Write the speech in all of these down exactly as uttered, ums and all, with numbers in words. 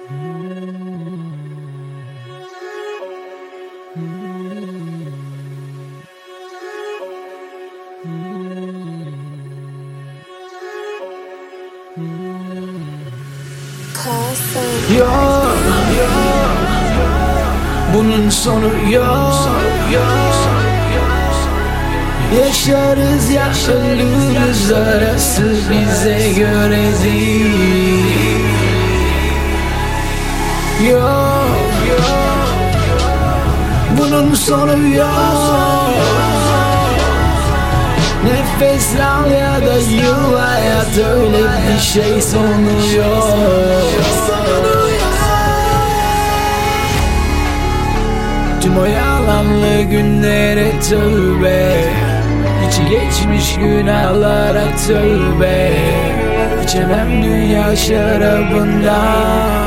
Yok, bunun sonu yok. Yaşarız ya ölürüz, arası bize göre değil. Yok, bunun sonu yok. Nefes al ya da yıl, hayat öyle bir şey, sonu yok. Tüm o yalanlı günlere tövbe, içi geçmiş günahlara tövbe. İçemem dünya şarabından,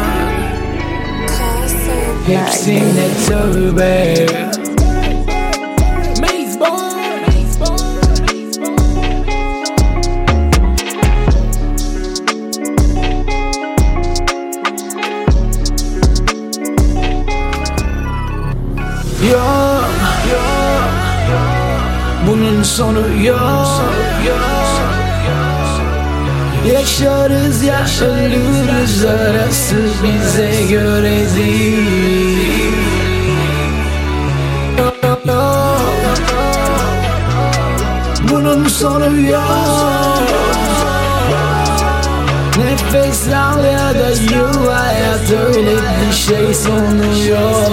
hepsine tövbe. Yok, bunun sonu yok. Yaşarız ya ölürüz, arası bize göre değil. Bunun sonu yok. Nefes al ya da yıl, hayat öyle bir şey, sonu yok.